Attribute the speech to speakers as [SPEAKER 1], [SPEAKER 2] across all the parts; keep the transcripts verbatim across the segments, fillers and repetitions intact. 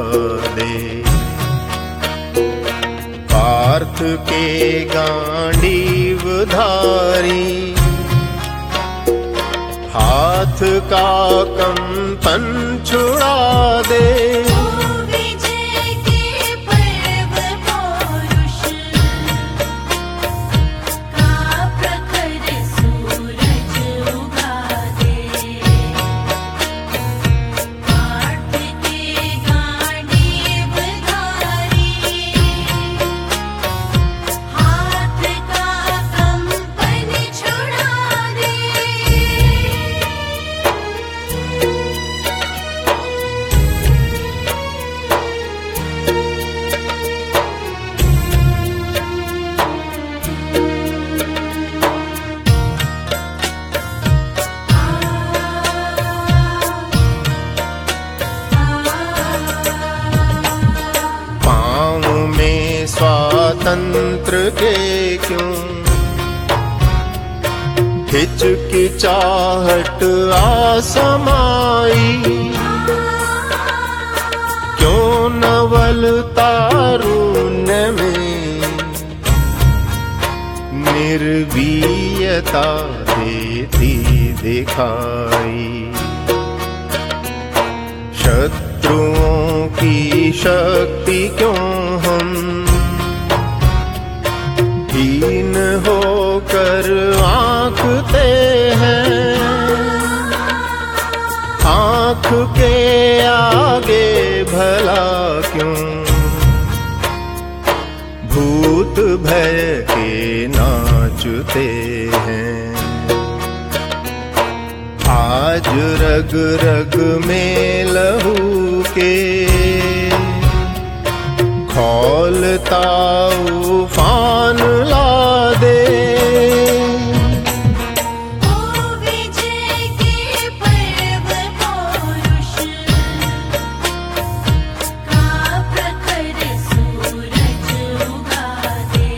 [SPEAKER 1] दे। पार्थ के गांडीव धारी हाथ का कंपन छुड़ा दे। स्वातंत्र के क्यों हिचकिचाहट आसमाई, क्यों नवल तारुण्य में निर्भीयता देती दिखाई। शत्रुओं की शक्ति क्यों हम हीन होकर आंकते हैं। आंख के आगे भला क्यों भूत भय के नाचते हैं। आज रग रग में लहू के खौलता उफान ला दे।
[SPEAKER 2] ओ विजय के पर्व पौरुष का प्रखर सूरज उगा दे।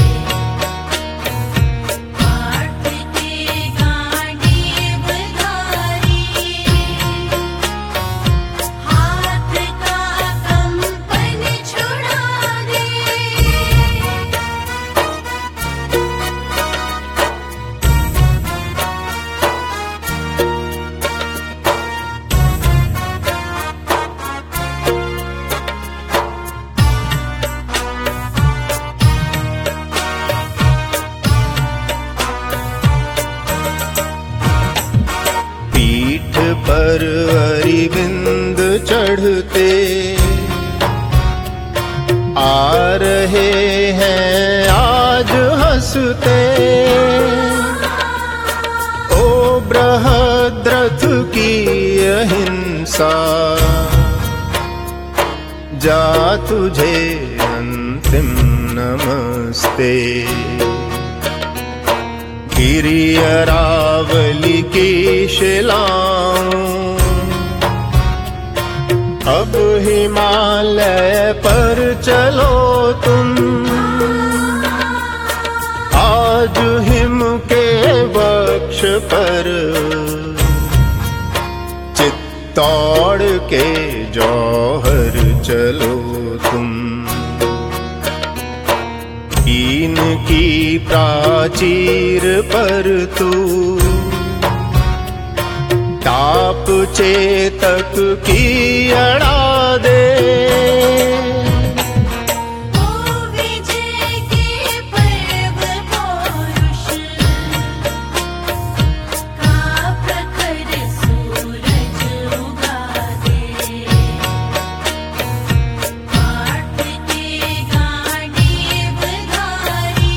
[SPEAKER 2] पार्थ के गांडीव धारी हाथ का कंपन छुड़ा दे।
[SPEAKER 1] पीठ पर अरिविंद चढ़ते आ रहे हैं आज हंसते। ओ बृहद्रथ की अहिंसा जा तुझे अंतिम नमस्ते। गिरि अरावली की शिलाओं अब हिमालय पर चलो तुम। आज हिम के वक्ष पर चित्तौड़ के जौहर चलो तुम। इनकी प्राचीर पर तू ताप चेतक की अड़ा दे।
[SPEAKER 2] ओ विजय के पर्व पौरुष का प्रखर सूरज उगा दे। पार्थ के गांडीव धारी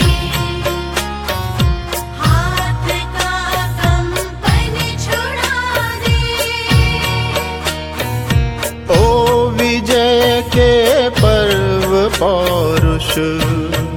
[SPEAKER 2] हाथ का कंपन छुड़ा दे।
[SPEAKER 1] ओ विजय के पर्व पौरुष